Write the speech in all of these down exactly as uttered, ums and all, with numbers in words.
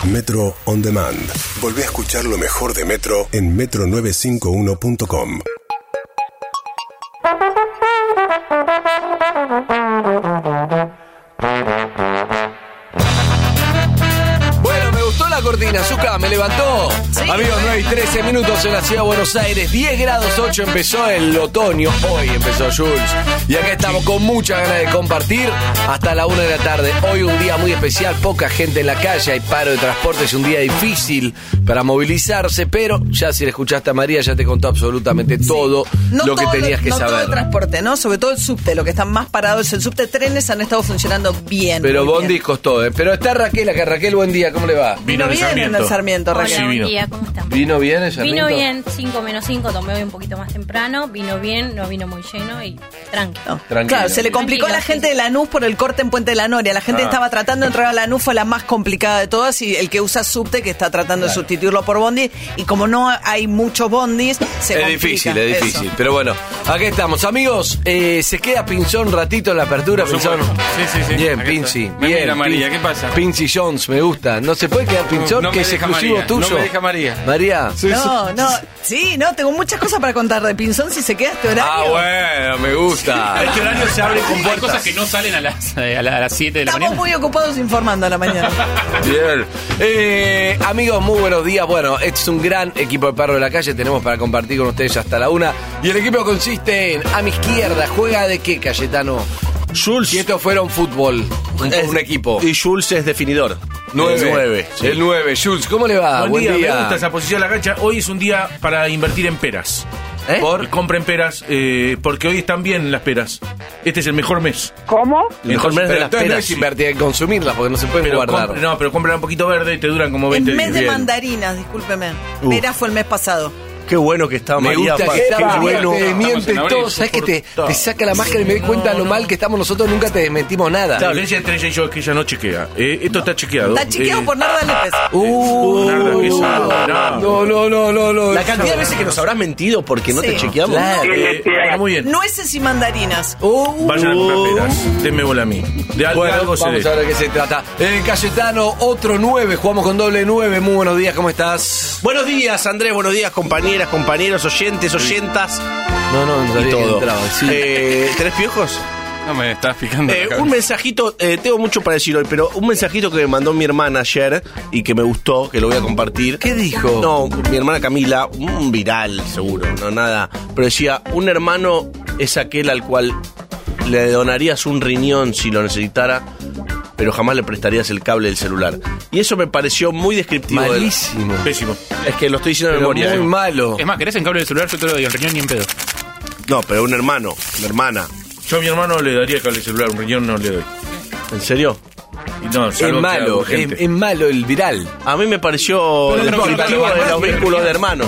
Metro On Demand. Volvé a escuchar lo mejor de Metro en metro novecientos cincuenta y uno punto com. Bueno, me gustó la cortina, Zucca, me levantó. Sí, amigos, nueve y trece minutos en la ciudad de Buenos Aires, diez grados ocho, empezó el otoño, hoy empezó Jules. Y acá estamos con muchas ganas de compartir hasta la una de la tarde. Hoy un día muy especial, poca gente en la calle, hay paro de transporte, es un día difícil para movilizarse, pero ya si le escuchaste a María, ya te contó absolutamente sí. todo no lo todo, que tenías que no saber. No todo el transporte, ¿no? Sobre todo el subte, lo que está más parado es el subte. Trenes han estado funcionando bien. Pero bondis costó, ¿eh? Pero está Raquel acá. Raquel, buen día, ¿cómo le va? Vino, vino bien en el Sarmiento, Hola, Raquel. buen día, ¿cómo están? ¿Vino bien el Sarmiento? Vino bien, cinco menos cinco, tomé hoy un poquito más temprano, vino bien, no vino muy lleno y tranquilo. No. Claro, se le complicó Tranquilo, a la gente sí. de Lanús por el corte en Puente de la Noria. La gente Ah. estaba tratando de entrar a Lanús, fue la más complicada de todas, y el que usa subte, que está tratando claro. de sustituirlo por bondi, y como no hay muchos bondis, se Es complica. difícil, es Eso. difícil. Pero bueno, aquí estamos. Amigos, eh, se queda Pinzón un ratito en la apertura, Pinzón. Sí, sí, sí. Bien, Acá Pinzi. está. Me Bien, mira María, Pin- ¿qué pasa? Pinzi Jones, me gusta. No se puede quedar Pinzón, No que me es deja exclusivo María, tuyo. no me deja María. María. No, no, sí, no, tengo muchas cosas para contar de Pinzón si se queda este horario. Ah, bueno, me gusta. A este horario se abre con Hay puertas. cosas que no salen a las a la- a las siete de la Estamos mañana. muy ocupados informando a la mañana. Bien. Eh, amigos, muy buenos días. Bueno, este es un gran equipo de Perro de la Calle. Tenemos para compartir con ustedes hasta la una. Y el equipo consiste en, a mi izquierda, ¿juega de qué, Cayetano? Jules. Si esto fuera un fútbol, un, es, un equipo. Y Jules es definidor. Nueve. El nueve. Sí. El nueve. Jules, ¿cómo le va? Buen, día, me gusta esa posición de la cancha. Hoy es un día para invertir en peras. ¿Eh? Por, compren peras, eh, porque hoy están bien las peras. Este es el mejor mes. ¿Cómo? El mejor mes de Pero las entonces no peras. es invertir en consumirlas, porque no se pueden Pero guardar. compre- no, pero compren un poquito verde y te duran como En veinte mes de días. mandarinas, discúlpeme. Uf. Vera fue el mes pasado. Qué bueno que está Me María. gusta pa- que qué está bueno. te Estamos desmiente en abril, todo. ¿Sabes que te, soportable. te saca la máscara y me doy cuenta de lo mal que estamos nosotros? Nunca te desmentimos nada. La diferencia entre ella y yo es que ella no chequea. Eh, esto está chequeado. Está chequeado Eh, por Narda Lépez. Uh, Narda, que eso- no, no, no, no, no. La cantidad de veces que nos habrás mentido porque no Sí. te chequeamos. Claro. eh, bueno, muy bien. Nueces y mandarinas. Uh, Vayan a comprar peras. Denme bola a mí. De algo, Bueno, algo se vamos dé. a ver de qué se trata. Eh, Cayetano, otro nueve, jugamos con doble nueve. Muy buenos días, ¿cómo estás? Buenos días, Andrés. Buenos días, compañeras, compañeros, oyentes, oyentas No, no, no y todo. entraba, sí. Eh, ¿Tenés piojos? No me estás fijando. Eh, la cabeza. un mensajito, eh, tengo mucho para decir hoy, pero un mensajito que me mandó mi hermana ayer y que me gustó, que lo voy a compartir. ¿Qué dijo? No, mi hermana Camila, un viral seguro, no nada. Pero decía, un hermano es aquel al cual le donarías un riñón si lo necesitara, pero jamás le prestarías el cable del celular. Y eso me pareció muy descriptivo. del- Malísimo. Pésimo. Es que lo estoy diciendo de Pero memoria. muy eh. malo. Es más, ¿querés en cable del celular? Yo te lo doy, el riñón ni en pedo. No, pero un hermano, una hermana. Yo a mi hermano le daría cable celular, un riñón no le doy. ¿En serio? Y no, Es salvo que malo, haga es, urgente. es malo el viral. A mí me pareció Pero no, descriptivo no, no, de no, los no, vínculos no. de hermanos.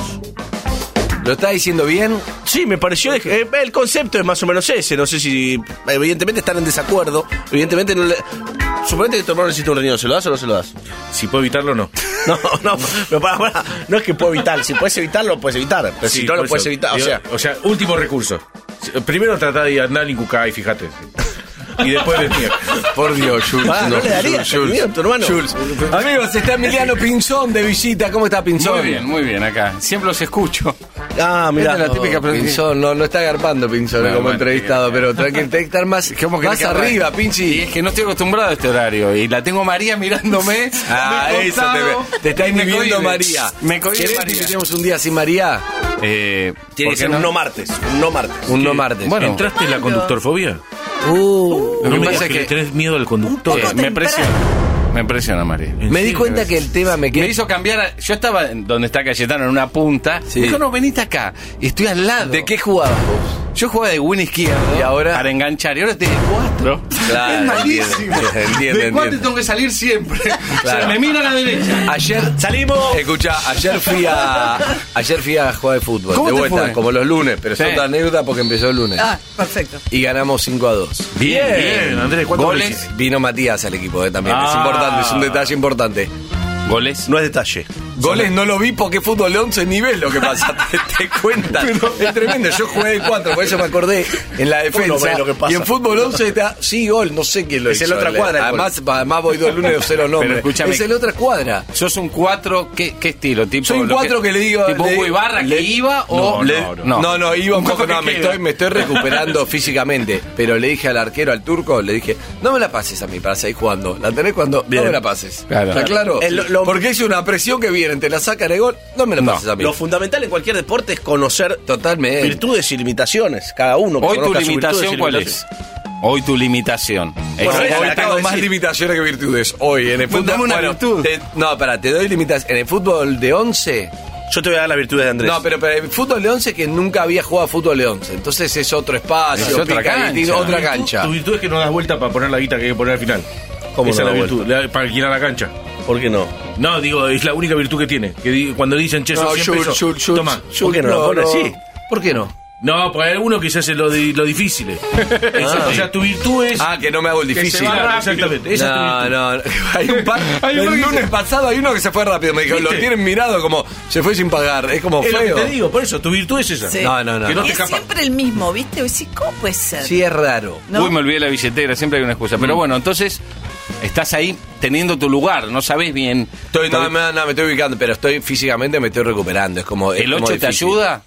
¿Lo está diciendo bien? Sí, me pareció. eh, el concepto es más o menos ese. No sé si. Evidentemente están en desacuerdo. Evidentemente no le. Suponete que tu hermano necesita un riñón. ¿Se lo das o no se lo das? Si puedo evitarlo, no. No, no. Pero para, para, no es que puedo evitar. Si puedes evitarlo, lo puedes evitar. Pero Sí, si no lo por puedes eso. evitar. O Digo, sea. o sea, último recurso. Primero tratá de andar en Cucay, fíjate. Y después venía. Por Dios, Jules. Ah, no le darías el riñón a tu hermano. Jules. Amigos, está Emiliano Pinzón de visita. ¿Cómo está Pinzón? Muy bien, muy bien, acá. Siempre los escucho. Ah, Esta mira. es la típica Pinzón, no, no está agarpando Pinzón Bueno, como bueno, entrevistado, pero tranquilo, tenés que estar más, ¿Cómo querés más que arranque? arriba, Y Pinchi. es que no estoy acostumbrado a este horario. Y la tengo María mirándome. Ah, de eso costado, te, te está y me inhibiendo cohibe. María. Me cohibe ¿Querés que María. invitemos un día sin María? Eh, Tiene que ¿por qué ser un no martes. Un no martes. Un no martes. Bueno. ¿Entraste en la conductorfobia? Uh, No Lo que me pasa digas es que, que- le tenés miedo al conductor. Eh, me temprano. presiona. Me impresiona, María. ¿En me di serio? cuenta que el tema me Me quedó. hizo cambiar. a- yo estaba en- donde está Cayetano en una punta. Sí. Me dijo, no, venite acá. Estoy al lado. ¿De qué jugabas vos? Yo jugaba de win izquierdo. Y ahora- Para enganchar. Y ahora tengo cuatro. Claro, es malísimo. entiendo, entiendo, ¿De entiendo. cuánto tengo que salir siempre? O Claro. sea, me mira a la derecha. Ayer ¡Salimos! Escucha, ayer fui a ayer fui a jugar de fútbol, ¿Cómo de te vuelta, fue? como los lunes, pero es Sí. otra anécdota porque empezó el lunes. Ah, perfecto. Y ganamos cinco a dos. Bien, bien, Andrés. ¿Cuántos Goles. goles? Vino Matías al equipo eh, también, es Ah. importante, es un detalle importante. Goles. No es detalle. Goles no lo vi porque fútbol de once ni ves lo que pasa, te, te cuentan. Es tremendo, yo jugué de cuatro, por eso me acordé en la defensa. No ves lo que pasa. Y en fútbol once está, sí, gol, no sé quién lo Es hizo. en la otra cuadra, el Además, además voy dos lunes de cero nombre. Pero escúchame. Es en la otra cuadra. ¿Sos un cuatro? ¿Qué, qué estilo? ¿Tipo Soy un lo cuatro que le digo- ¿Tipo le- Hugo Ibarra le- que iba o...? No, Le- no, no, no, no, iba un Un poco, poco no, que me queda. estoy, me estoy recuperando físicamente. Pero le dije al arquero, al turco, le dije, no me la pases a mí para seguir jugando. ¿La tenés cuando? Bien. No me la pases. Claro. ¿Está claro? El- lo- Porque es una presión que viene, te la sacan el gol, no me la No. pases a mí. Lo fundamental en cualquier deporte es conocer Totalmente. virtudes y limitaciones. Cada uno. que Hoy tu conozca sus virtudes limitación, y ¿cuál limitaciones. es? Hoy tu limitación. Bueno, Esa- esa Hoy la acabo tengo de más decir. limitaciones que virtudes. Hoy en el fútbol. Dame una bueno, virtud. te- no, pará, te doy limitaciones. En el fútbol de once. Yo te voy a dar las virtudes de Andrés. No, pero, pero el fútbol de once que nunca había jugado fútbol de once. Entonces es otro espacio, Es otra pica, cancha. distinto, otra Tu virtud- cancha. Tu virtud es que no das vuelta para poner la guita que hay que poner al final. ¿Cómo Esa no es la da virtud, la- para alquilar la cancha. ¿Por qué no? No, digo, es la única virtud que tiene. Que di- cuando dicen, che, son No, cien Jules, pesos, Jules, Jules, toma. Jules, ¿Por qué no la pone así? ¿Por qué no? No, porque hay alguno que se hace lo, di- lo difícil. Esa- O sea, tu virtud es... Ah, que no me hago el que se difícil. va rápido. Exactamente, esa No, es tu virtud. no, hay un par. Hay uno el que lunes se- pasado hay uno que se fue rápido. Me dijo, lo ¿Viste? tienen mirado como se fue sin pagar. Es como Es lo que feo. te digo, por eso, tu virtud es esa. Sí. No, no, no. Que no Y te es escapa. siempre el mismo, ¿viste? Y decís, ¿cómo puede ser? Sí, es raro. ¿No? Uy, me olvidé la billetera, siempre hay una excusa. Pero bueno, entonces estás ahí teniendo tu lugar, no sabes bien. Estoy, no, no, no, me estoy ubicando, pero estoy físicamente me estoy recuperando. Es como. es ¿El como ocho te difícil. ayuda?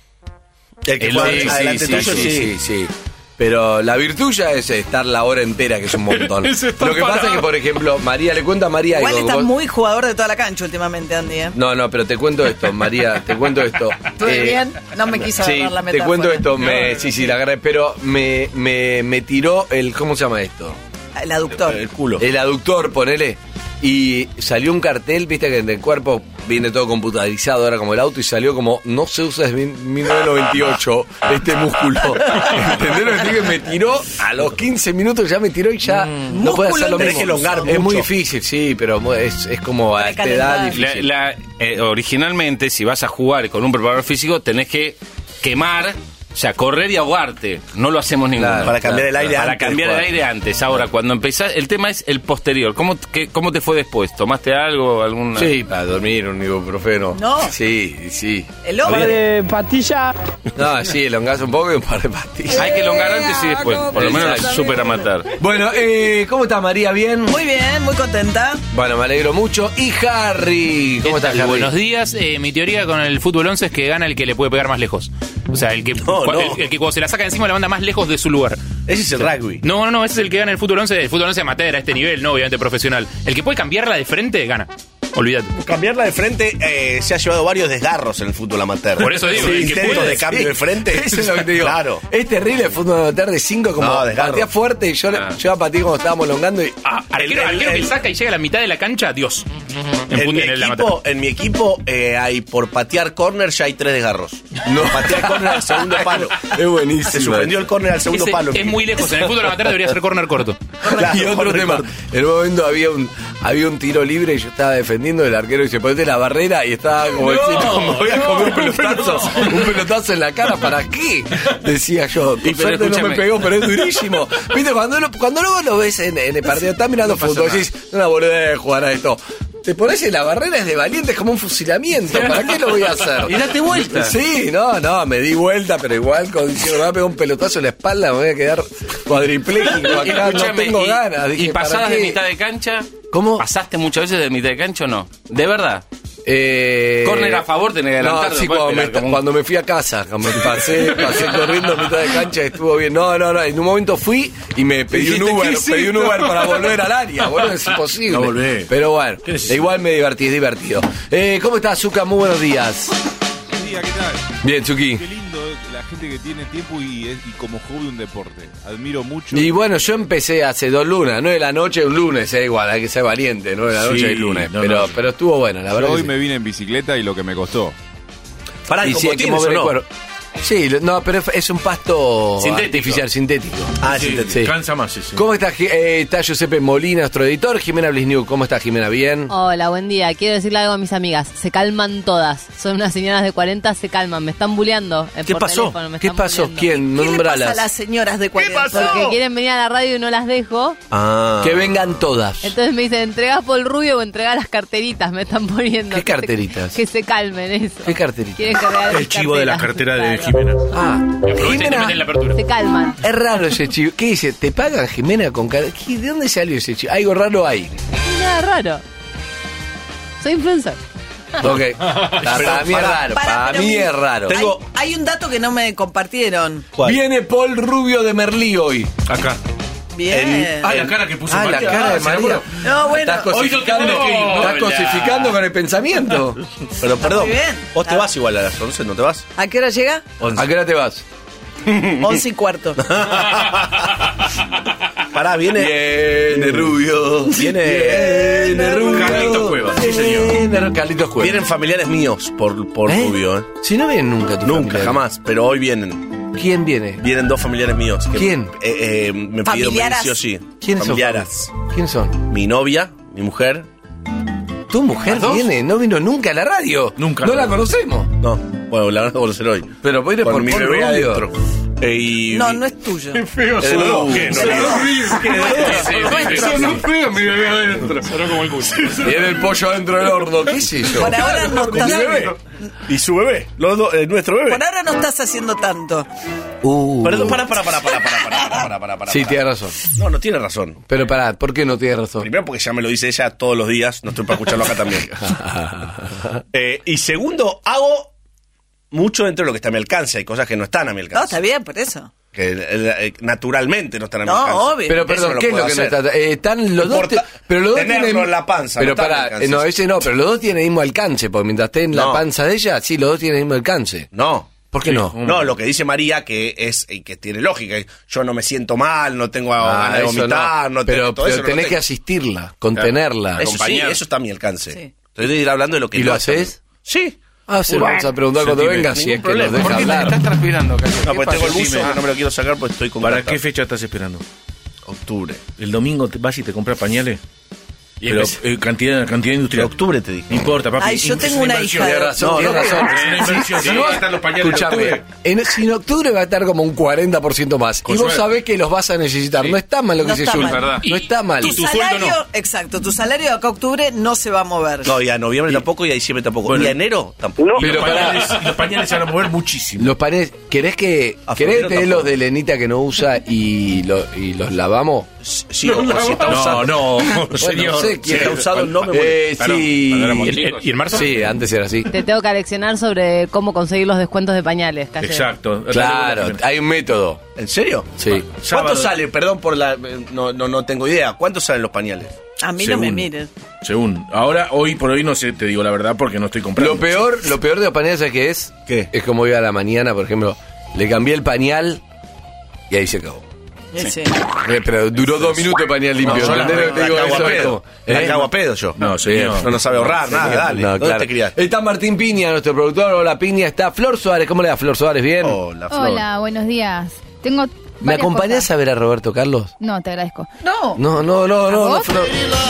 El que El juega sí, adelante sí, tuyo, sí, sí. Sí, sí. Pero la virtud ya es estar la hora entera, que es un montón. Lo Es que estar pasa es que, parado. por ejemplo, María, le cuento a María Igual algo. estás Vos- muy jugador de toda la cancha últimamente, Andy. ¿eh? No, no, pero te cuento esto, María, te cuento esto. ¿Todo Eh, bien? No me quiso Sí, agarrar la te metáfora. cuento esto, me, sí, sí, la agarré, pero me, me, me tiró el, ¿cómo se llama esto? El aductor. El culo. El aductor, ponele. Y salió un cartel, viste que en el cuerpo viene todo computarizado ahora como el auto y salió como no se usa desde mil novecientos noventa y ocho este músculo. ¿Entendés lo que te digo? Me tiró a los quince minutos, ya me tiró y ya no puede hacer lo tenés mismo. que elongar es muy mucho. difícil, sí, pero mu- es, es como a esta edad Recalentar. difícil. La- la- eh, originalmente, si vas a jugar con un preparador físico, tenés que quemar, o sea, correr y ahogarte. No lo hacemos ninguno. Claro, Para cambiar el aire Para antes de cambiar el jugar. aire antes. Ahora, cuando empezás, el tema es el posterior. ¿Cómo, qué- cómo te fue después? ¿Tomaste algo? Alguna? Sí, para dormir un ibuprofeno. No. Sí, sí. El hombre. de patilla. No, sí, elongás un poco y un par de pastillas. Hay que elongar antes y después. Por lo menos la Exacto. super a matar. Bueno, eh, ¿cómo está María? ¿Bien? Muy bien, muy contenta. Bueno, me alegro mucho. Y Harry, ¿cómo ¿Qué estás, tal? Harry? Buenos días. Eh, mi teoría con el fútbol once es que gana el que le puede pegar más lejos. O sea, el que, No, cua- no. El, el que cuando se la saca de encima la manda más lejos de su lugar. Ese es el rugby. No, no, no, ese es el que gana el fútbol once. El fútbol once amateur a este nivel, no obviamente profesional. El que puede cambiarla de frente, gana. Olvídate. Cambiarla de frente eh, se ha llevado varios desgarros en el fútbol amateur. Por eso digo, Sí, el que intentos puede, de cambio de frente. Eso es lo que te digo. Claro. Es terrible el fútbol amateur de cinco, como No, desgarro. patea fuerte y yo, Ah. yo pateé como estábamos longando y. Ah, arquero, El- el- arquero el- que saca y llega a la mitad de la cancha, Dios. En, En fut- mi, en el equipo, amateur. en mi equipo eh, hay por patear córner ya hay tres desgarros. No, patear córner al segundo palo. Es buenísimo. Se suspendió el córner al segundo Ese palo. es muy lejos. En el fútbol amateur debería ser córner corto. Claro, Y otro corner tema, corto. en un momento había un había un tiro libre y yo estaba defendiendo, el arquero dice, ponete la barrera y estaba como diciendo, me voy a comer un pelotazo, un pelotazo en la cara, ¿para qué? Decía yo, por Y, pero suerte no me escúchame. pegó, pero es durísimo. Viste, cuando, lo- cuando luego lo ves en, en el partido, estás mirando fútbol, nada. decís, una boludez de jugar a esto. Te pones en la barrera, es de valiente, es como un fusilamiento. ¿Para qué lo voy a hacer? Y date vuelta. Sí, no, no, me di vuelta, pero igual, con, diciendo, me va a pegar un pelotazo en la espalda, me voy a quedar cuadripléjico Y acá, no escúchame, tengo y- ganas. Dije, ¿Y ¿para pasadas de qué? mitad de cancha? ¿Cómo? ¿Pasaste muchas veces de mitad de cancha o no? ¿De verdad? Eh, Córner a favor, tenés que adelantar, No, sí, no puedes cuando me, pegar como un- cuando me fui a casa, cuando pasé, pasé corriendo a mitad de cancha y estuvo bien. No, no, no, en un momento fui y me pedí un Dijiste, Uber, ¿qué hiciste? pedí un Uber para volver al área, boludo, es imposible. No volvés. Pero bueno, ¿Qué necesitas? igual me divertí, es divertido. Eh, ¿Cómo estás, Zuka? Muy buenos días. Buen día, ¿qué tal? Bien, Zuki. Qué lindo eh, la gente que tiene tiempo y, es- y como hobby un deporte. Admiro mucho. Y bueno, yo empecé hace dos lunes, nueve de la noche, un lunes, es igual, hay que ser valiente, nueve de la noche Sí, y lunes. no, pero, no. pero estuvo bueno, la Yo verdad. hoy que me sí. vine en bicicleta y lo que me costó. Pará, Y ¿y sí, con hay que botines mover o el no? cuerpo. Sí, lo- no, pero es un pasto Sintético. artificial, sintético. Ah, Sí, sí, sí. Cansa más ese. ¿Cómo está? Gi- eh, está Giuseppe Molina, nuestro editor. Jimena Blisniuk, ¿cómo está Jimena? ¿Bien? Hola, buen día. Quiero decirle algo a mis amigas. Se calman todas. Son unas señoras de cuarenta, se calman. Me están bulleando. eh, ¿Qué por pasó? teléfono, me ¿Qué están pasó? bulleando. ¿Quién? ¿Qué le pasa a Nombralas. las señoras de cuarenta? Porque quieren venir a la radio y no las dejo. Ah. Que vengan todas. Entonces me dicen, ¿entregás Paul Rubio o entregás las carteritas? Me están poniendo. ¿Qué Que se- carteritas? Que se calmen, eso. ¿Qué carteritas? Quieren que regale El chivo de la cartera de Jimena. Ah, Aprovecha y te Jimena. meten en la apertura. Se calman. Es raro ese chivo. ¿Qué dice? ¿Te pagan Jimena con car- ¿Qué- ¿De dónde salió ese chivo? Algo raro hay. No es nada raro. Soy influencer. Ok. Para, para mí es raro. Para, Para pero mí mira, es raro. Tengo- Hay, hay un dato que no me compartieron. ¿Cuál? Viene Paul Rubio de Merlí hoy. Acá. Bien. Ah, la cara que puso Ah, la María. cara de ¿se María. enamoró? No, bueno. Estás Hoy no cosificando, tenés que ir. estás Hola. cosificando con el pensamiento. Pero perdón, muy bien. vos te Ah. vas igual a las once, ¿no te vas? ¿A qué hora llega? ¿A qué hora te vas? Once y cuarto. Pará, viene. Viene Rubio. Viene. Viene Rubio. Carlitos Cuevas, sí, señor. Viene Carlitos Cuevas. Vienen familiares míos por, por ¿Eh? Rubio, ¿eh? Si no vienen nunca tu Nunca, familia. jamás, pero hoy vienen. ¿Quién viene? Vienen dos familiares míos. que, ¿Quién? eh, eh, me pidieron venir Familiaras. sí o sí. ¿Quiénes son? Familiaras. ¿Quiénes son? Mi novia, mi mujer. Tu mujer ¿Las dos? viene, no vino nunca a la radio. Nunca. No la conocemos. No, bueno, la van a conocer hoy. Pero voy a ir Con por mi Paul bebé Rubio. adentro. Eh, y No, mi- no es tuyo. Feo Es de los dos. ¿Qué? Se No, lo- no feo mi bebé adentro. Sonó como el culo. Viene el pollo adentro del horno, qué sé yo. Por ahora no Con mi estás, bebé. Y su bebé. Los dos, eh, nuestro bebé. por ahora no estás haciendo tanto. Uh. Perdón, para, para, para, para, para, para, para, para, para. Sí, tiene razón. No, no tiene razón. Pero pará, ¿por qué no tiene razón? Primero porque ya me lo dice ella todos los días, no estoy para escucharlo acá también. Eh, y segundo, hago mucho dentro de lo que está a mi alcance. Hay cosas que no están a mi No, alcance. está bien, por eso. Que eh, eh, naturalmente no están a mi No, alcance. obvio. Pero Eso perdón, no ¿qué es lo puedo que no hacer. está? Eh, están los No dos. te- importa pero los dos tenerlo tienen. en la panza, Pero no está a mi pará, alcance. eh, no, ese no, pero los dos tienen el mismo alcance, porque mientras esté en la No. panza de ella, sí, los dos tienen el mismo alcance. No. ¿Por qué no? No, lo que dice María que es y que tiene lógica. Yo no me siento mal, no tengo Ah, ganas de eso vomitar, no, pero tengo todo pero eso. no tenés tengo. que asistirla, contenerla. Eso sí, acompañar. eso está a mi alcance. Sí. Estoy hablando de lo que ¿Y no lo está a mi- haces? Sí. Ah, se lo vamos a preguntar cuando Sentime. venga si es que nos problema. deja ¿Por qué te hablar. estás transpirando, Cayo? No, ¿Qué porque tengo el pasó? buzo Dime. que no me lo quiero sacar porque estoy con ¿Para catarro. qué fecha estás esperando? Octubre. ¿El domingo te vas y te compras pañales? Y Pero empecé- eh, cantidad, cantidad De industrial. octubre te dije. No importa, papi. Ay, yo Es tengo una inversión. hija de- Tienes razón, No, tienes no, razón. Es una inversión. Si no vas a estar los pañales en Escuchame, octubre. en, si en octubre va a estar como un cuarenta por ciento más. Con y vos suerte. sabés que los vas a necesitar. No está mal lo que No dice está Jules. mal. ¿Verdad? No está mal. Tu tu sueldo salario, no. exacto, tu salario de acá a octubre no se va a mover. No, y a noviembre tampoco y a diciembre tampoco. Bueno. y a enero tampoco. Y Pero los, pará. pañales, y los pañales se van a mover muchísimo. Los panes, ¿querés que A querés febrero tener tampoco. los de Lenita que no usa y, lo- y los lavamos? Sí, o- o si está No, usado. no, Bueno, señor. no sé Si quién. está usado no me Eh, molesta. Claro, sí. cuando éramos ¿Y en- chicos. ¿Y en marzo? Sí, antes era así. Te tengo que leccionar sobre cómo conseguir los descuentos de pañales, Cayo. Exacto. Claro, hay un método. ¿En serio? Sí. ¿Cuánto Sábado. sale? Perdón por la... No, no, no tengo idea. ¿Cuánto salen los pañales? A mí no me Según. mires. Según. Ahora, hoy por hoy no sé, te digo la verdad porque no estoy comprando. Lo peor, lo peor de los pañales es que es. ¿Qué? Es como iba a la mañana, por ejemplo, le cambié el pañal y ahí se acabó. Ese. Eh, Pero duró dos minutos el pañal limpio. yo la, ¿Entendés lo que te la digo? cago a Eso es pedo. como- La ¿Eh? cago a pedo yo. No, señor. No, no sabe ahorrar, nada, dale. No, ¿Dónde claro. te criaste? Está Martín Piña, nuestro productor. Hola, Piña. Está Flor Suárez. ¿Cómo le va, Flor Suárez? ¿Bien? Hola, Flor. Hola, buenos días. Tengo ¿Me varias acompañás cosas. a ver a Roberto Carlos? No, te agradezco. No. No, no, no, ¿A no, no, vos? Flor.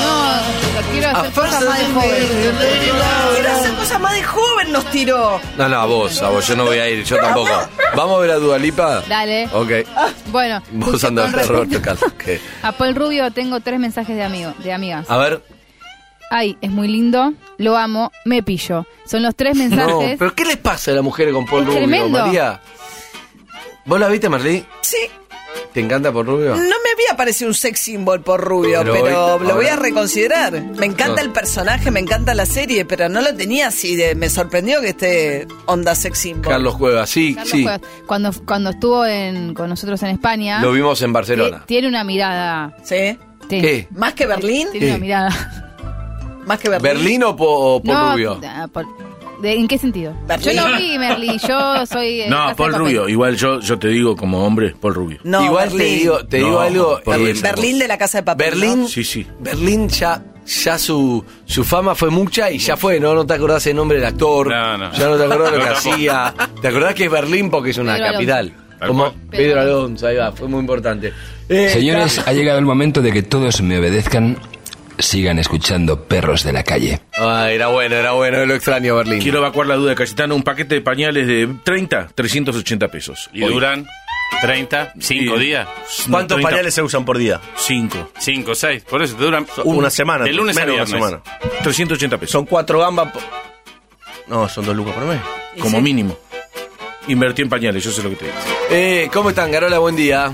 No, quiero hacer cosas más de joven. Quiero hacer cosas más de joven, nos tiró. No, no, a vos, a vos. Yo no voy a ir, yo tampoco. ¿Vamos a ver a Dualipa? Dale. Ok. Bueno, Vos andás a ver a Roberto Carlos. ¿Qué? a Paul Rubio tengo tres mensajes de amigo, de amigas. A ver. Ay, es muy lindo, lo amo, me pillo. Son los tres No, mensajes. pero ¿qué les pasa a la mujer con Paul Es Rubio, tremendo. María? ¿Vos la viste, Marlí? Sí, ¿Te encanta Paul Rubio? no me había parecido un sex symbol por Rubio, Pero pero, hoy- lo voy ahora- a reconsiderar. Me encanta No. el personaje, me encanta la serie, pero no lo tenía así. De, me sorprendió que esté onda sex symbol. Carlos Cuevas, sí, Carlos sí. Cuevas, cuando, cuando estuvo en, con nosotros en España, Lo vimos en ti- Barcelona. tiene una mirada. ¿Sí? sí. ¿Qué? ¿Más que Berlín? Tiene ¿Qué? una mirada. ¿Más que Berlín? ¿Berlín o, Po- o Paul no, Rubio? ah, por- de- ¿en qué sentido? Berlín. Yo no vi Merlí, yo soy. eh, No, Casa de Paul Papel. Rubio. Igual yo, yo te digo como hombre, Paul Rubio. No, Igual te Berlín. digo, te digo No, algo. Paul eh, Rubio. Berlín de la Casa de Papel. Berlín, ¿no? Sí, sí. Berlín ya ya su, su fama fue mucha y ya fue, ¿no? No te acordás el nombre del actor. No, no. Ya no te acordás lo que No, hacía. ¿Te acordás que es Berlín porque es una Pedro capital? Alonso. Como Pedro Alonso, ahí va, fue muy importante. Eh, Señores, está- ha llegado el momento de que todos me obedezcan. Sigan escuchando Perros de la Calle. Ah, era bueno, era bueno, lo extraño Berlín. Quiero evacuar la duda de Cayetano. Un paquete de pañales de treinta, trescientos ochenta pesos. Y Hoy. duran treinta, cinco Sí. días. ¿Cuántos treinta. pañales se usan por día? Cinco. cinco, seis. Por eso te duran Una semana. De lunes a menos de viernes. una semana. trescientos ochenta pesos. Son cuatro gambas. po- No, son dos lucas por mes. Como mínimo. Invertí en pañales, yo sé lo que te digo. Eh, ¿cómo están, Carola? Buen día.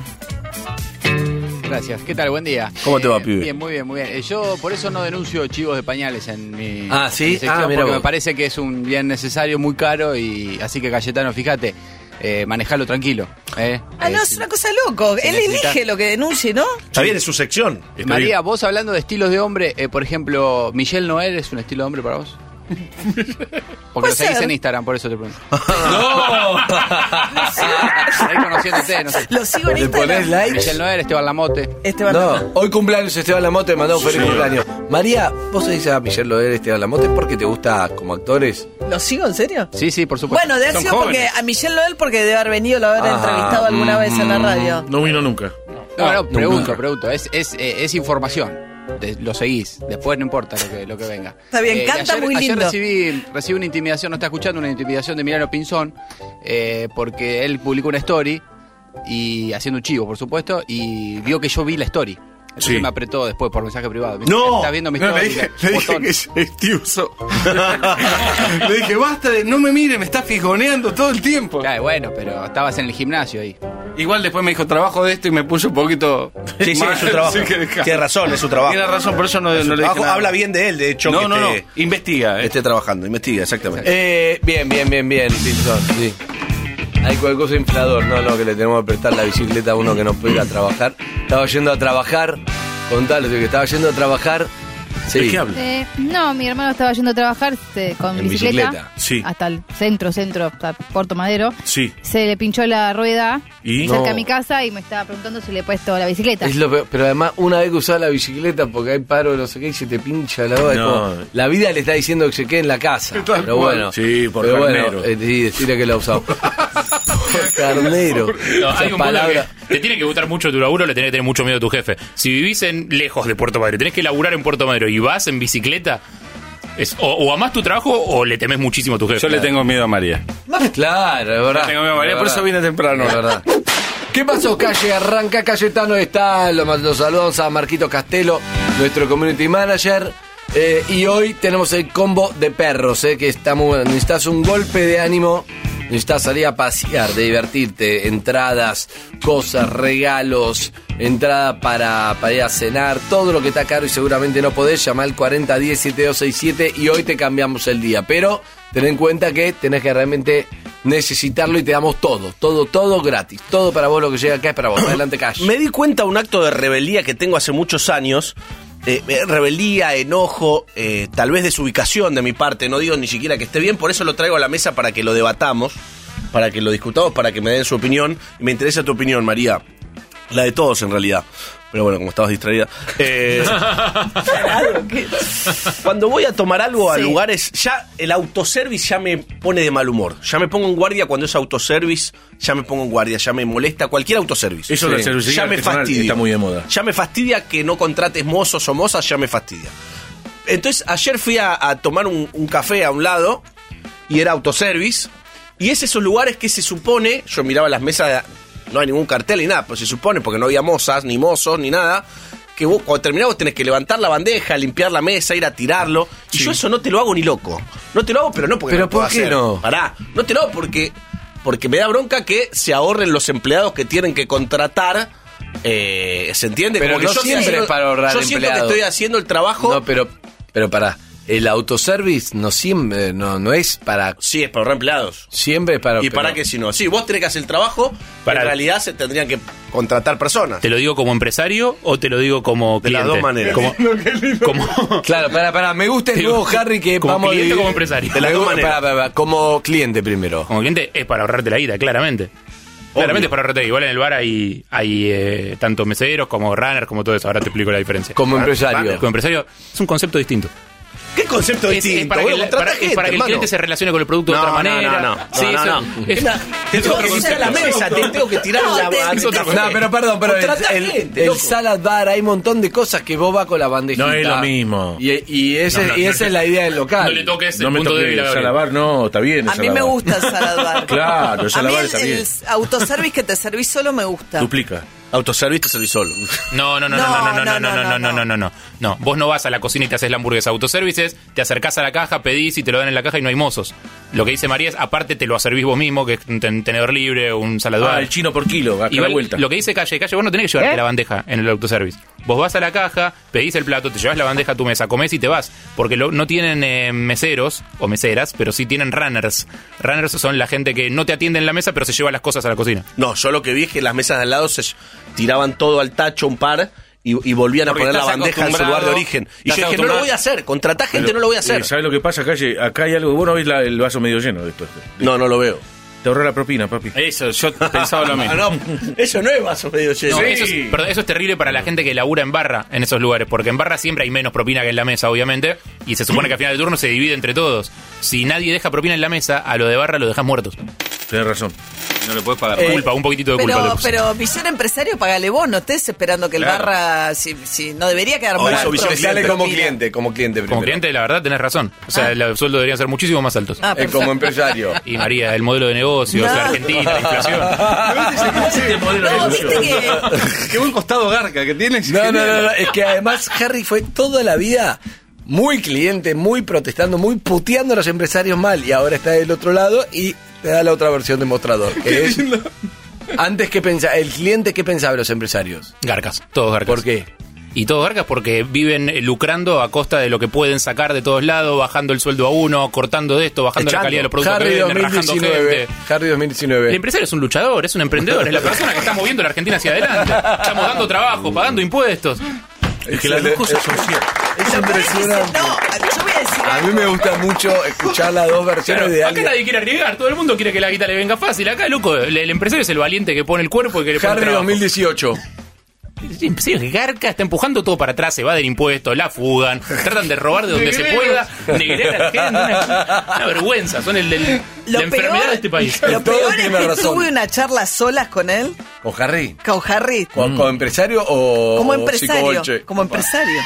Gracias. ¿Qué tal? Buen día. ¿Cómo te va, Eh, pibe? Bien, muy bien, muy bien. Eh, Yo por eso no denuncio chivos de pañales en mi, Ah, ¿sí? en mi sección, Ah, mira porque vos. me parece que es un bien necesario, muy caro, y así que Cayetano, fíjate, eh, manejalo tranquilo. ¿eh? Ah, no, Eh, es una cosa loco. si Él necesitas- elige lo que denuncie, ¿no? Está bien, es su sección. Está María, bien. vos hablando de estilos de hombre, eh, por ejemplo, Michelle Noel es un estilo de hombre para vos. Porque lo seguís ser. en Instagram, por eso te pregunto. ¡No! Ahí conociéndote, no sé. Lo sigo en ¿Le Instagram. ponés like? Michelle Noel, Esteban Lamote. Esteban. No, hoy cumpleaños Esteban Lamote, te mandó un feliz cumpleaños. María, vos dices a Michelle Loer Esteban Lamote porque te gusta como actores. ¿Lo sigo en serio? Sí, sí, por supuesto. Bueno, de haber Son sido porque jóvenes. a Michelle Loel porque debe haber venido, lo haber Ah, entrevistado alguna vez en la radio. No vino nunca. No, no, pregunto, nunca. pregunto. Es, es, eh, es información. Te- lo seguís. Después no importa lo que, lo que venga. Está bien, Eh, canta ayer, muy ayer lindo. recibí, recibí una intimidación, no está escuchando, una intimidación de Milano Pinzón, eh, porque él publicó una story, y haciendo un chivo, por supuesto, y vio que yo vi la story. Entonces Sí. me apretó después por mensaje privado. Me dice, ¡No! ¿estás viendo mi No, story? le dije, le dije Botón. que es estioso. Le dije, basta de, no me mire, me está fijoneando todo el tiempo. Claro, bueno, pero estabas en el gimnasio ahí. Igual después me dijo, trabajo de esto y me puso un poquito... Sí, sí, mal, es su trabajo. así que deja. Tiene razón, es su trabajo. Tiene razón, por eso no, Es su no le dije trabajo. nada. Habla bien de él, de hecho. No, que no, no, esté- investiga. eh. Esté trabajando, investiga, exactamente. Eh, bien, bien, bien, bien, Pinzón, sí. Hay cualquier cosa inflador, no, no, que le tenemos que prestar la bicicleta a uno que no puede ir a trabajar. Estaba yendo a trabajar, contale que estaba yendo a trabajar. Sí. ¿De qué habla? Eh, no, mi hermano estaba yendo a trabajar este, con En bicicleta, bicicleta, sí. hasta el centro, centro, hasta Puerto Madero. Sí. Se le pinchó la rueda ¿Y? cerca No. de mi casa y me estaba preguntando si le he puesto la bicicleta. Es lo peor, pero además una vez que usás la bicicleta porque hay paro, no sé qué, y se te pincha la rueda. es No. como- la vida le está diciendo que se quede en la casa. Tal Pero cual. bueno. Sí, por pero carnero. bueno, eh, sí, decirle que lo ha usado. Por carnero. No, Esa hay un palabra. punto que te tiene que gustar mucho tu laburo, le tenés que tener mucho miedo a tu jefe. Si vivís en lejos de Puerto Madero, tenés que laburar en Puerto Madero y vas en bicicleta, es, o, o amás tu trabajo o le temes muchísimo a tu jefe. Yo le tengo miedo a María. Claro, es verdad. Le tengo miedo a María, Es por verdad. eso vine temprano. Es verdad. ¿Qué pasó, Calle? Arranca Cayetano, está, lo, lo saludamos a Marquito Castelo, nuestro community manager. Eh, y hoy tenemos el combo de perros, eh, que está muy bueno. Necesitas un golpe de ánimo, necesitas salir a pasear, de divertirte, entradas, cosas, regalos, entrada para, para ir a cenar, todo lo que está caro y seguramente no podés, llamar al cuarenta diez setenta y dos sesenta y siete y hoy te cambiamos el día. Pero ten en cuenta que tenés que realmente necesitarlo y te damos todo, todo, todo gratis. Todo para vos, lo que llega acá es para vos. Adelante, Cash. Me di cuenta un acto de rebeldía que tengo hace muchos años. Eh, eh, rebeldía, enojo, eh, tal vez desubicación de mi parte. No digo ni siquiera que esté bien, por eso lo traigo a la mesa para que lo debatamos, para que lo discutamos, para que me den su opinión. Y me interesa tu opinión, María. La de todos, en realidad. Pero bueno, como estabas distraída. Eh, cuando voy a tomar algo a Sí. lugares, ya el autoservice ya me pone de mal humor. Ya me pongo en guardia cuando es autoservice, ya me pongo en guardia, ya me molesta cualquier autoservice. Eso de la cervecería ya me artesanal fastidia. está muy de moda. Ya me fastidia que no contrates mozos o mozas, ya me fastidia. Entonces, ayer fui a, a tomar un, un café a un lado y era autoservice. Y es esos lugares que se supone, yo miraba las mesas, no hay ningún cartel ni nada, pero se supone, porque no había mozas, ni mozos, ni nada, que vos cuando terminás vos tenés que levantar la bandeja, limpiar la mesa, ir a tirarlo. Y yo eso no te lo hago ni loco. No te lo hago, pero no porque ¿Pero no lo puedo por qué hacer. no? Pará, no te lo hago porque, porque me da bronca que se ahorren los empleados que tienen que contratar. Eh, ¿Se entiende? Pero Como que no yo estoy siempre haciendo- es para ahorrar Yo siento que empleados. estoy haciendo el trabajo. No, pero, pero pará. El autoservice no siempre, no, no es para. Sí, es para ahorrar empleados. Siempre es para. ¿Y para pero- qué si no? Sí, vos tenés que hacer el trabajo, pero Para- en realidad se tendrían que contratar personas. ¿Te lo digo como empresario o te lo digo como De cliente? las dos maneras. Como, como, Claro, para, para, me gusta el Digo, nuevo Harry que ¿como vamos a cliente o dividir- como empresario? De las Me dos gusta- maneras. Para, para, para, como cliente primero. como cliente es para ahorrarte la ida, claramente. Claramente es para rotar. Igual en el bar hay, hay eh, tanto meseros como runners, como todo eso. Ahora te explico la diferencia. Como empresario. Como empresario es un concepto distinto. ¿Qué concepto Es, distinto? es para que, Bueno, el- contrata para- es gente, para que el hermano. cliente se relacione con el producto de No, otra no, manera. no, no. Sí, No, eso- no, no. es- Te tengo que limpiar la mesa, te tengo que tirar No, la te- bandeja. te- No, pero perdón, pero el, Contrata el- gente, el loco. salad bar, hay un montón de cosas que vos vas con la bandejita. No es lo mismo. Y, y, ese- No, no, y no, esa no. es la idea del local. No le toques No el me punto débil a toques Gabriel. Salabar, no, está bien. el A mí me Salabar. gusta el salad bar. Claro, el A mí Salabar el, está bien. el autoservice que te servís solo me gusta. Duplica. Autoservice te servís solo. No, no, no, no, no, no, no, no, no, no, no, no, no, no. No, vos no vas a la cocina y te haces la hamburguesa. Autoservices, te acercás a la caja, pedís y te lo dan en la caja y no hay mozos. Lo que dice María es, aparte te lo servís vos mismo, que es un ten- tenedor libre, un salad Ah, bar. el chino por kilo, acá a la Igual, vuelta. lo que dice Calle, Calle, vos no tenés que llevarte la bandeja en el autoservice. Vos vas a la caja, pedís el plato, te llevas la bandeja a tu mesa, comés y te vas. Porque lo- no tienen eh, meseros o meseras, pero sí tienen runners. Runners son la gente que no te atiende en la mesa, pero se lleva las cosas a la cocina. No, yo lo que vi es que las mesas de al lado se tiraban todo al tacho, un par, y, y volvían Porque a poner la estás bandeja en su lugar de acostumbrado- origen. Y estás yo dije, no lo acostumbrado- voy a hacer, contratá gente, Pero, no lo voy a hacer. eh, ¿Sabes lo que pasa, Calle? Acá hay algo. Vos no ves la- el vaso medio lleno de esto. No, no lo veo. Te ahorra la propina, papi. Eso, yo pensaba lo mismo. Ah, no, eso no es vaso medio lleno. No, Sí. eso, es, perdón, eso es terrible para la gente que labura en barra en esos lugares, porque en barra siempre hay menos propina que en la mesa, obviamente, y se supone que al final del turno se divide entre todos. Si nadie deja propina en la mesa, a lo de barra lo dejas muertos. Tenés razón. No le puedes pagar. Eh, culpa, un poquitito de culpa. le Pero, puse. pero visión empresario, pagale vos, no estés esperando que el Claro. barra, si, si no debería quedar Ahora, muerto. visión Te sale cliente. como cliente, como cliente primero. Como cliente, la verdad, tenés razón. O sea, los sueldos deberían ser muchísimo más altos. Ah, Eh, perfecto. como empresario. Y María, el modelo de negocios, No. la Argentina, la inflación. No, viste que... Qué buen costado garca que tienes. No, no, no, no, es que además Harry fue toda la vida muy cliente, muy protestando, muy puteando a los empresarios mal y ahora está del otro lado y te da la otra versión de mostrador. Que es, antes que pensaba, el cliente, ¿qué pensaba de los empresarios? Garcas, todos garcas. ¿Por qué? Y todos garcas porque viven eh, lucrando a costa de lo que pueden sacar de todos lados, bajando el sueldo a uno, cortando de esto, bajando la Echando. calidad de los productos Harry que venden, rajando dos mil diecinueve. gente. Harry dos mil diecinueve. El empresario es un luchador, es un emprendedor, es la persona que está moviendo la Argentina hacia adelante. Estamos dando trabajo, pagando impuestos. Es que las dos cosas son ciertas. Es Lo peor es que impresionante. se- no, yo voy a decir A mí algo. me gusta mucho escuchar las dos versiones Claro, de acá alguien. nadie quiere arriesgar, todo el mundo quiere que la guita le venga fácil. Acá, loco, el, el empresario es el valiente que pone el cuerpo y que le pone el Harry trabajo. dos mil dieciocho. El empresario es garca, está empujando todo para atrás, se va del impuesto, la fugan, tratan de robar de donde se pueda, negrear a la gente, una, una vergüenza, son el, del- Lo la enfermedad peor- de este país. Lo Todo peor es tiene que razón. tuve una charla solas con él, ¿Con Harry? con Harry, ¿Con, con empresario o como o empresario. psicobolche? Como empresario.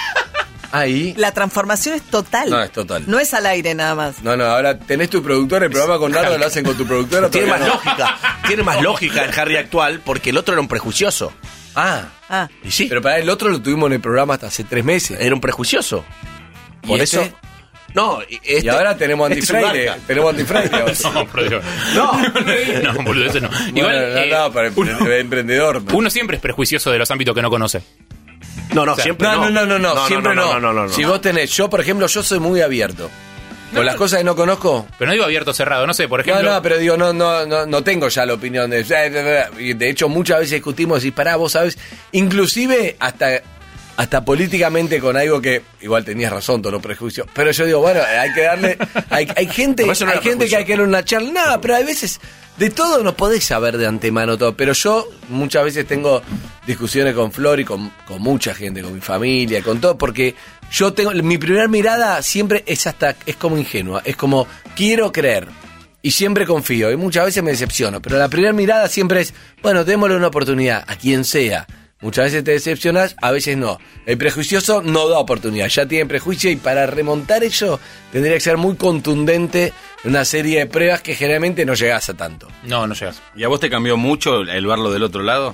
Ahí. La transformación es total. No, es total. No es al aire nada más. No, no, ahora tenés tu productor, el programa con Nardo lo hacen con tu productora. Tiene más todavía no. lógica. Tiene más lógica el Harry actual porque el otro era un prejuicioso. Ah, Ah, Y sí, pero para el otro lo tuvimos en el programa hasta hace tres meses. era un prejuicioso. Por ¿Y eso. este? No, este- Y ahora tenemos este es un antifraile. garca. Tenemos antifraile. ahora. No, por Dios. No. No, boludo, eso no. Bueno, Igual, no, eh, no, para el uno, emprendedor. no. uno siempre es prejuicioso de los ámbitos que no conoce. No, no, O sea, siempre No, no. no, no, no, no, siempre no. no, no, no, no. Si vos tenés, yo por ejemplo, yo soy muy abierto. Con las cosas que no conozco. Pero no digo abierto cerrado, no sé, por No, ejemplo. no, pero digo, no, no, no, no tengo ya la opinión de. y De hecho, muchas veces discutimos y pará, vos sabés, inclusive hasta. Hasta políticamente con algo que igual tenías razón, todos los prejuicios. Pero yo digo, bueno, hay que darle. Hay, hay gente, Pero eso no hay era gente que prejuicio. hay que darle una charla. No, pero a veces de todo no podés saber de antemano todo. Pero yo muchas veces tengo discusiones con Flor y con, con mucha gente, con mi familia, con todo, porque yo tengo. Mi primera mirada siempre es hasta. Es como ingenua. Es como quiero creer. Y siempre confío. Y muchas veces me decepciono. Pero la primera mirada siempre es, bueno, démosle una oportunidad a quien sea. Muchas veces te decepcionas, a veces no. El prejuicioso no da oportunidad, ya tiene prejuicio y para remontar eso tendría que ser muy contundente en una serie de pruebas que generalmente no llegás a tanto. No, no llegas. ¿Y a vos te cambió mucho el verlo del otro lado?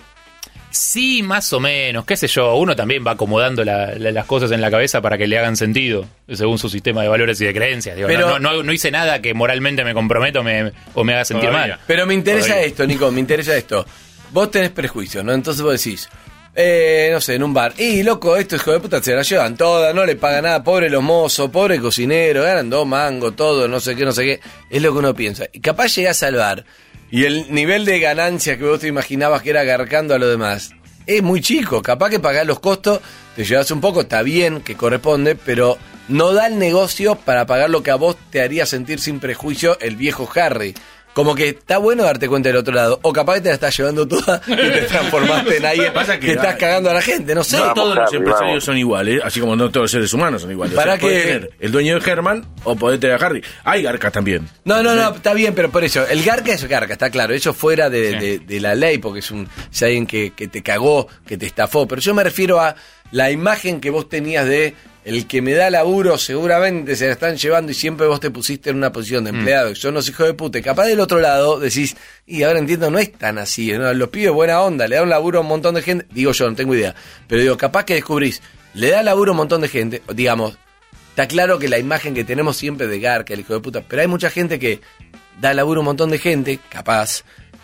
Sí, más o menos, qué sé yo. Uno también va acomodando la- la- las cosas en la cabeza para que le hagan sentido, según su sistema de valores y de creencias. Digo, Pero- no, no, no- no hice nada que moralmente me comprometo me- o me haga sentir Todavía. mal. Pero me interesa Todavía. esto, Nico, me interesa esto. Vos tenés prejuicio, ¿no? Entonces vos decís, eh, no sé, en un bar, y loco, estos hijos de puta se la llevan todas, no le pagan nada, pobre los mozos, pobre cocinero, ganan dos mangos, todo, no sé qué, no sé qué. Es lo que uno piensa. Y capaz llegás al bar y el nivel de ganancia que vos te imaginabas que era agarcando a lo demás es muy chico. Capaz que pagás los costos, te llevas un poco, está bien, que corresponde, pero no da el negocio para pagar lo que a vos te haría sentir sin prejuicio el viejo Harry. como que está bueno darte cuenta del otro lado. O capaz que te la estás llevando toda y te transformaste en alguien Pasa que, que, estás ah, cagando a la gente, no sé. No Vamos, todos los Harry, empresarios vamos. son iguales, así como no todos los seres humanos son iguales. ¿Para o sea, podés qué? tener el dueño de Herman o podés tener a Harry. Hay garcas también. No, no, no, está bien, pero por eso, el garca es garca, está claro, eso fuera de, Sí. de- de la ley, porque es un es alguien que, que te cagó, que te estafó, pero yo me refiero a la imagen que vos tenías de el que me da laburo seguramente se la están llevando y siempre vos te pusiste en una posición de empleado, que son los hijos de puta, y capaz del otro lado decís, y ahora entiendo, no es tan así, ¿no? Los pibes buena onda, le dan laburo a un montón de gente, digo yo, no tengo idea, pero digo, capaz que descubrís, le da laburo a un montón de gente, digamos, está claro que la imagen que tenemos siempre de Garca, el hijo de puta, pero hay mucha gente que da laburo a un montón de gente, capaz,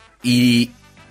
y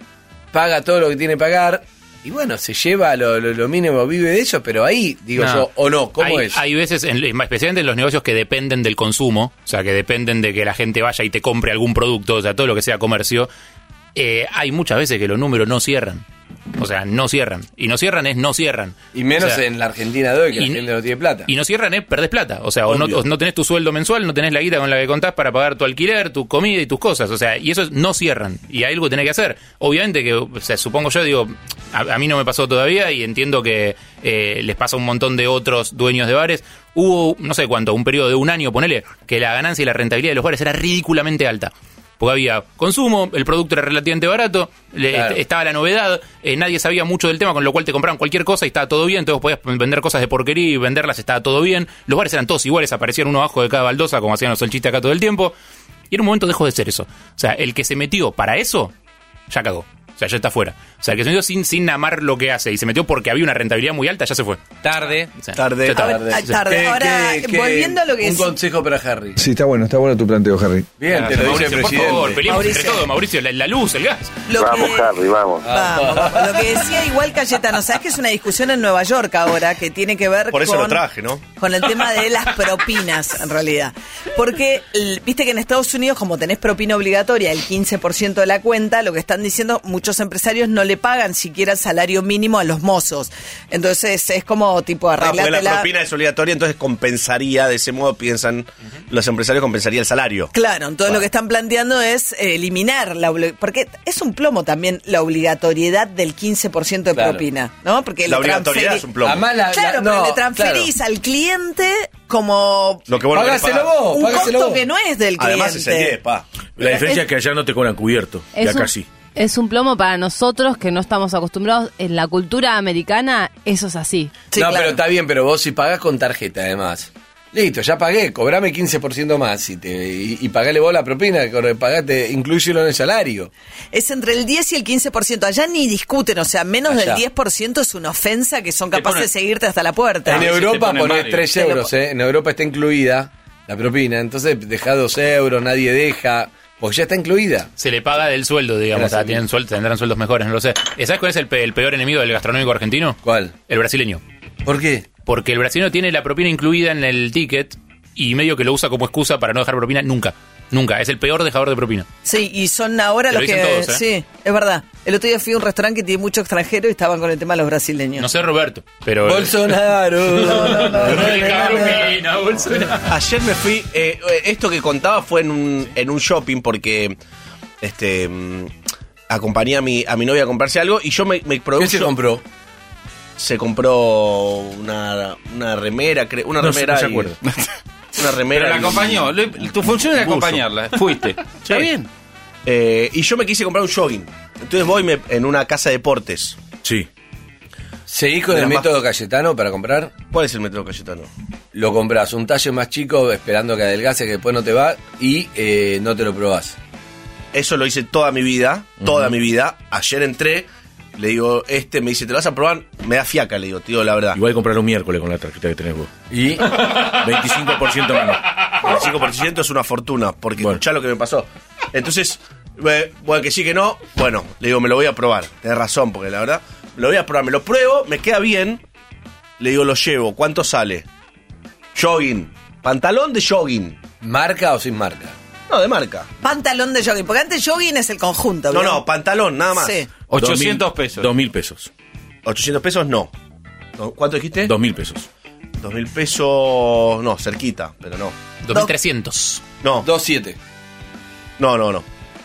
paga todo lo que tiene que pagar, y bueno, se lleva lo, lo, lo mínimo, vive de eso, pero ahí, digo No. yo, o no, ¿cómo hay, es? Hay veces, en- especialmente en los negocios que dependen del consumo, o sea, que dependen de que la gente vaya y te compre algún producto, o sea, todo lo que sea comercio, eh, hay muchas veces que los números no cierran. O sea, no cierran. Y no cierran es no cierran. Y menos O sea, en la Argentina de hoy, que y- la gente no tiene plata. Y no cierran es perdés plata. O sea, o no, Obvio. o no tenés tu sueldo mensual, no tenés la guita con la que contás para pagar tu alquiler, tu comida y tus cosas. O sea, y eso es, no cierran. Y hay algo que tenés que hacer. Obviamente que, o sea, supongo yo, digo, a, a mí no me pasó todavía y entiendo que eh, les pasa a un montón de otros dueños de bares. Hubo, no sé cuánto, un periodo de un año, ponele, que la ganancia y la rentabilidad de los bares era ridículamente alta. Porque había consumo, el producto era relativamente barato, le- Claro. estaba la novedad, eh, nadie sabía mucho del tema, con lo cual te compraban cualquier cosa y estaba todo bien, entonces podías vender cosas de porquería y venderlas, estaba todo bien. Los bares eran todos iguales, aparecían uno abajo de cada baldosa, como hacían los chistes acá todo el tiempo. Y en un momento dejó de ser eso. O sea, el que se metió para eso, ya cagó. O sea, ya está fuera. O sea, el que se metió sin, sin amar lo que hace y se metió porque había una rentabilidad muy alta, ya se fue. Tarde. O sea, Tarde. ya está. Tarde. Ah, tarde. ¿Qué- Ahora, qué- qué- volviendo a lo que Un es- consejo para Harry. Sí, está bueno, está bueno tu planteo, Harry. Bien, te lo dice el Mauricio, por presidente. favor, peleemos entre Mauricio. todos, Mauricio, la, la luz, el gas. Lo Vamos, que- Harry, vamos. Vamos, vamos. Lo que decía igual Cayetano, sabes que es una discusión en Nueva York ahora que tiene que ver Por eso con, lo traje, ¿no? con el tema de las propinas, en realidad. Porque el- viste que en Estados Unidos, como tenés propina obligatoria, el quince por ciento de la cuenta, lo que están diciendo, muchos empresarios no le pagan siquiera el salario mínimo a los mozos. Entonces es como tipo Ah, porque la arreglátela. propina es obligatoria, entonces compensaría, de ese modo piensan los empresarios, compensaría el salario. Claro, entonces lo que están planteando es eh, eliminar la obli- porque es un plomo también la obligatoriedad del quince por ciento de Claro. propina, ¿no? Porque La le obligatoriedad transferi- es un plomo. Además, la- Claro, la- pero no, le transferís claro. al cliente como Lo que vos no querés Págaselo pagar. vos, un págaselo costo vos. que no es del cliente. Además es el diez, pa. La diferencia es que allá no te cobran cubierto. Y Es acá un, sí. es un plomo para nosotros que no estamos acostumbrados. En la cultura americana, eso es así. Sí, no, claro. pero está bien, pero vos si pagás con tarjeta además. Listo, ya pagué, cobrame quince por ciento más y, te, y, y pagale vos la propina, que pagate, incluyelo en el salario. Es entre el diez y el quince por ciento. Allá ni discuten, o sea, menos Allá. del diez por ciento es una ofensa que son Te capaces ponen- de seguirte hasta la puerta. En sí, te Europa ponen ponés varios. tres Te lo euros, pon- ¿eh? En Europa está incluida la propina, entonces dejá dos euros, nadie deja, porque ya está incluida. Se le paga del sueldo, digamos. Gracias, O sea, tienen sueldo, tendrán sueldos mejores, no lo sé. ¿Sabes cuál es el, pe- el peor enemigo del gastronómico argentino? ¿Cuál? El brasileño. ¿Por qué? Porque el brasileño tiene la propina incluida en el ticket y medio que lo usa como excusa para no dejar propina nunca. Nunca. Es el peor dejador de propina. Sí, y son ahora Te lo los que... dicen todos, ¿eh? Sí, es verdad. El otro día fui a un restaurante que tiene mucho extranjero y estaban con el tema de los brasileños. No sé Roberto, pero... Bolsonaro. No, no, no. Rica propina, Bolsonaro. Ayer me fui, eh, esto que contaba fue en un, en un shopping porque este mm, acompañé a mi, a mi novia a comprarse algo y yo me, me probé ¿Qué un se sho- compró? Se compró una, una remera, cre- una No sé, remera no se y- acuerda. una remera Pero la y- acompañó. Lo- Tu función era Buzo. acompañarla. Fuiste. Sí. Eh, y yo me quise comprar un jogging. Entonces voy me- en una casa de deportes. Sí. ¿Seguís con Era el más- método Cayetano para comprar? ¿Cuál es el método Cayetano? Lo compras un talle más chico esperando que adelgace, que después no te va y eh, no te lo probás. Eso lo hice toda mi vida, toda mi vida. Ayer entré, le digo, este me dice, ¿te lo vas a probar? Me da fiaca, le digo, tío, la verdad. Igual comprar un miércoles con la tarjeta que tenés vos. Y veinticinco por ciento menos. El cinco por ciento es una fortuna, porque Bueno. escuchá lo que me pasó. Entonces, eh, bueno, que sí que no, bueno, le digo, me lo voy a probar. Tenés razón, porque la verdad, me lo voy a probar, me lo pruebo, me queda bien. Le digo, lo llevo, ¿cuánto sale? Jogging, pantalón de jogging. ¿marca o sin marca? No, de marca. Pantalón de jogging, porque antes jogging es el conjunto. No, ¿vio? no, pantalón, nada más. Sí. ochocientos pesos. Dos mil pesos. ochocientos pesos no. No, ¿cuánto dijiste? Dos mil pesos. Dos mil pesos, no, cerquita, pero no. dos mil trescientos. No, dos siete. no, no, no.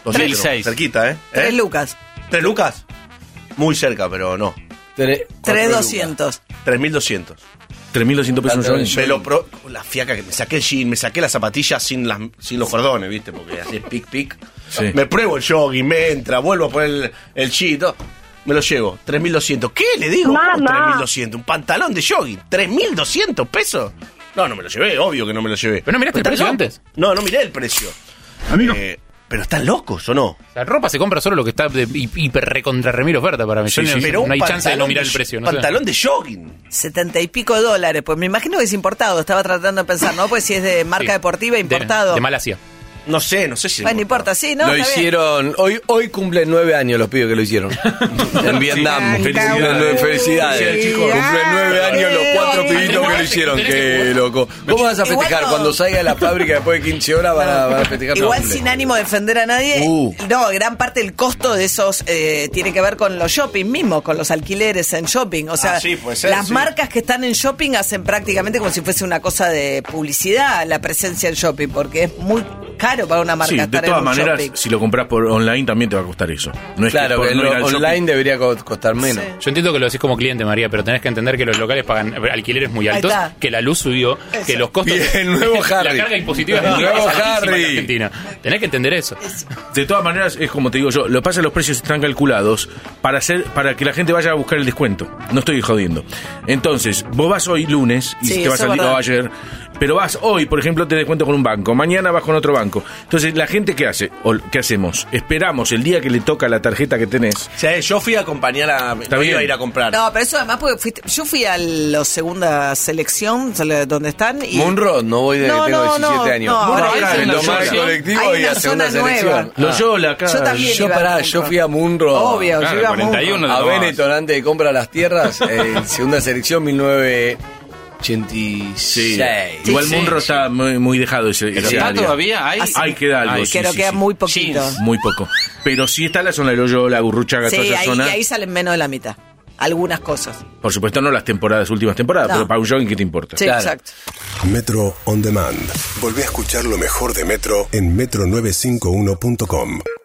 dos Tres. litros, Seis. cerquita, ¿eh? Tres ¿Eh? lucas. ¿Tres lucas? Muy cerca, pero no. Tres Tres doscientos. tres mil doscientos. tres mil doscientos pesos un Tanto jogging. Me lo pro... La fiaca que me saqué el jean, me saqué las zapatillas sin, las, sin los cordones, ¿viste? Porque así es pic, pic. Sí. Me pruebo el jogging, me entra, vuelvo a poner el, el jean, todo. Me lo llevo, tres mil doscientos. ¿Qué le digo? ¿Cómo tres mil doscientos? ¿Un pantalón de jogging? ¿tres mil doscientos pesos? No, no me lo llevé, obvio que no me lo llevé. ¿Pero no miraste el ¿Estás precio loco? antes? No, no miré el precio. Amigo. Eh, pero están locos, ¿o no? La ropa se compra solo lo que está de hi- hiper recontra remil oferta para mí. Yo Sí, no, sí, pero no un hay chance de no pantalón mirar de- el precio. No sé. pantalón de jogging. Setenta y pico de dólares. Pues me imagino que es importado. Estaba tratando de pensar, ¿no? Pues si es de marca Sí. deportiva, De- importado. De, Malasia. No sé, no sé si... Bueno, no importa, sí, ¿no? Lo Está bien. hicieron, hoy hoy cumplen nueve años los pibes que lo hicieron. En Vietnam. Felicidades. Cumplen nueve- Felicidades. Felicidades, chicos. Cumplen nueve años los cuatro pibitos que lo hicieron. Qué loco. ¿Cómo vas a Igual festejar no. cuando salga de la fábrica después de quince horas para, para festejar? Igual No, sin ánimo de defender a nadie, Uh. no, gran parte del costo de esos eh, tiene que ver con los shopping mismos, con los alquileres en shopping. O sea, Ah, sí, puede ser, las sí. marcas que están en shopping hacen prácticamente como si fuese una cosa de publicidad la presencia en shopping, porque es muy caro para una marca Sí, de estar todas en un maneras, shopping. si lo compras por online también te va a costar eso. No es Claro, por que no ir lo al online shopping. debería co- costar menos. Sí. Yo entiendo que lo decís como cliente, María, pero tenés que entender que los locales pagan alquileres muy Ahí altos, está. que la luz subió, Eso. que los costos... Bien, nuevo Harry. La carga impositiva es El muy nuevo altísima en Harry. Argentina. Tenés que entender eso. De todas maneras, es como te digo yo, lo que pasa es que los precios están calculados para hacer, para que la gente vaya a buscar el descuento. No estoy jodiendo. Entonces, vos vas hoy lunes y Sí, te vas eso al es día o verdad. ayer, pero vas hoy, por ejemplo, te descuento con un banco, mañana vas con otro banco. Entonces, la gente ¿qué hace? O, ¿qué hacemos? Esperamos el día que le toca la tarjeta que tenés. O sea, yo fui a acompañar a... Está no bien. iba a ir a comprar. No, pero eso además porque fuiste- yo fui a la segunda selección, donde están y... Monroe, no voy desde No, que tengo no, diecisiete no, años. no, ahora Monroe, hay en una lo más zona- colectivo hay y a una segunda zona nueva. selección. Los Yola acá. Yo también Yo iba a pará, Monroe. yo fui a Munro. Obvio, Claro, yo iba a cuarenta y uno Monroe. de A nomás. Benetton antes de comprar las tierras, eh, segunda selección mil novecientos ochenta y seis. Sí. Igual Sí, Munro está muy, muy dejado ese, Pero ese está área. todavía, hay... Hay queda algo. Ay, sí, Creo sí, que queda sí. muy poquito. Jeans. Muy poco. Pero sí está la zona de Loyola, Gurruchaga, Sí, toda esa ahí, zona. ahí salen menos de la mitad. Algunas cosas. Por supuesto, no las temporadas, últimas temporadas, No. pero para un jogging, ¿qué te importa? Sí, Claro. exacto. Metro On Demand. Volvé a escuchar lo mejor de Metro en metro novecientos cincuenta y uno punto com.